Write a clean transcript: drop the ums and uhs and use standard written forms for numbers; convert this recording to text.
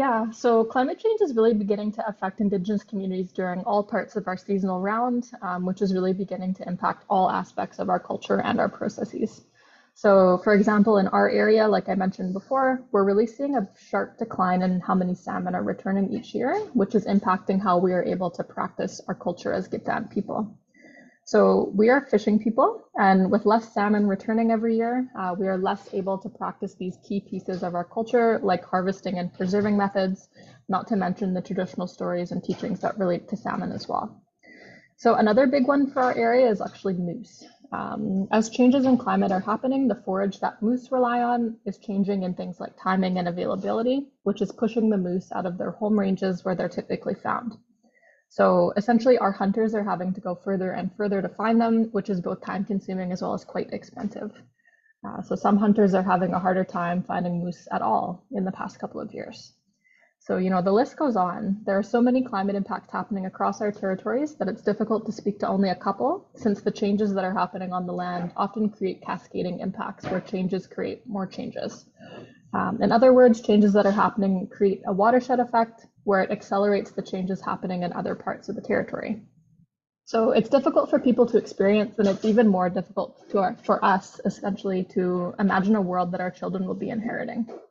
Yeah, so climate change is really beginning to affect Indigenous communities during all parts of our seasonal round, which is really beginning to impact all aspects of our culture and our processes. So, for example, in our area, like I mentioned before, we're really seeing a sharp decline in how many salmon are returning each year, which is impacting how we are able to practice our culture as Gitxaala people. So we are fishing people, and with less salmon returning every year, we are less able to practice these key pieces of our culture, like harvesting and preserving methods, not to mention the traditional stories and teachings that relate to salmon as well. So another big one for our area is actually moose. As changes in climate are happening, the forage that moose rely on is changing in things like timing and availability, which is pushing the moose out of their home ranges where they're typically found. So essentially, our hunters are having to go further and further to find them, which is both time consuming as well as quite expensive. So some hunters are having a harder time finding moose at all in the past couple of years. So, the list goes on. There are so many climate impacts happening across our territories that it's difficult to speak to only a couple, since the changes that are happening on the land often create cascading impacts where changes create more changes. In other words, changes that are happening create a watershed effect where it accelerates the changes happening in other parts of the territory. So it's difficult for people to experience, and it's even more difficult for us, essentially, to imagine a world that our children will be inheriting.